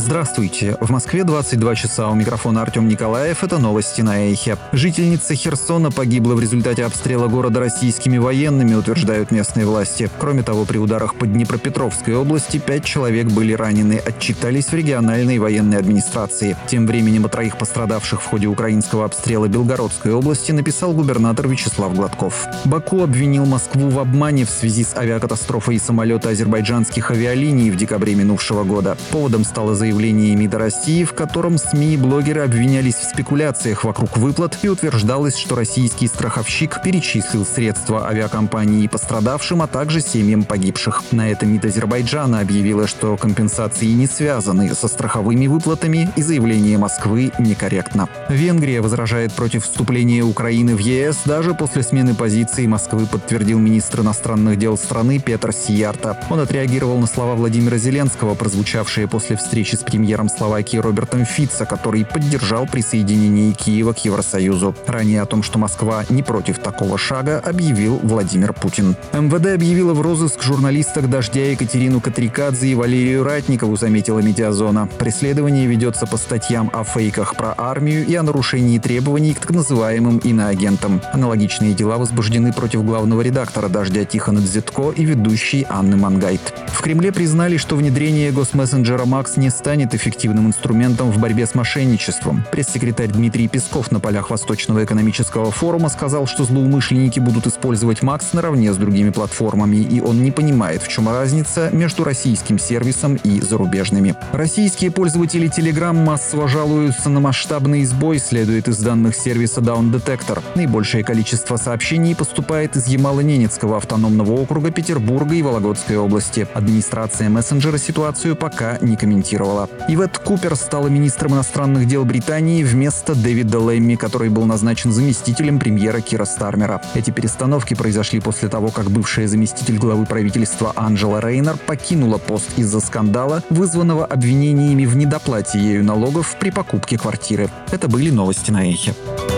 Здравствуйте. В Москве 22 часа. У микрофона Артем Николаев. Это новости на Эхе. Жительница Херсона погибла в результате обстрела города российскими военными, утверждают местные власти. Кроме того, при ударах по Днепропетровской области 5 человек были ранены, отчитались в региональной военной администрации. Тем временем о 3 пострадавших в ходе украинского обстрела Белгородской области написал губернатор Вячеслав Гладков. Баку обвинил Москву в обмане в связи с авиакатастрофой самолета азербайджанских авиалиний в декабре минувшего года. Поводом стало заявление МИДа России, в котором СМИ и блогеры обвинялись в спекуляциях вокруг выплат, и утверждалось, что российский страховщик перечислил средства авиакомпании пострадавшим, а также семьям погибших. На это МИД Азербайджана объявило, что компенсации не связаны со страховыми выплатами, и заявление Москвы некорректно. Венгрия возражает против вступления Украины в ЕС. Даже после смены позиции Москвы, подтвердил министр иностранных дел страны Петр Сиярто. Он отреагировал на слова Владимира Зеленского, прозвучавшие после встречи с премьером Словакии Робертом Фицо, который поддержал присоединение Киева к Евросоюзу. Ранее о том, что Москва не против такого шага, объявил Владимир Путин. МВД объявила в розыск журналисток «Дождя» Екатерину Катрикадзе и Валерию Ратникову, заметила Медиазона. Преследование ведется по статьям о фейках про армию и о нарушении требований к так называемым иноагентам. Аналогичные дела возбуждены против главного редактора «Дождя» Тихона Дзитко и ведущей Анны Мангайт. В Кремле признали, что внедрение госмессенджера Макс не станет эффективным инструментом в борьбе с мошенничеством. Пресс-секретарь Дмитрий Песков на полях Восточного экономического форума сказал, что злоумышленники будут использовать Макс наравне с другими платформами, и он не понимает, в чем разница между российским сервисом и зарубежными. Российские пользователи Telegram массово жалуются на масштабный сбой, следует из данных сервиса Down Detector. Наибольшее количество сообщений поступает из Ямало-Ненецкого автономного округа, Петербурга и Вологодской области. Администрация мессенджера ситуацию пока не комментировала. Ивет Купер стала министром иностранных дел Британии вместо Дэвида Лэмми, который был назначен заместителем премьера Кира Стармера. Эти перестановки произошли после того, как бывшая заместитель главы правительства Анджела Рейнер покинула пост из-за скандала, вызванного обвинениями в недоплате ею налогов при покупке квартиры. Это были новости на Эхе.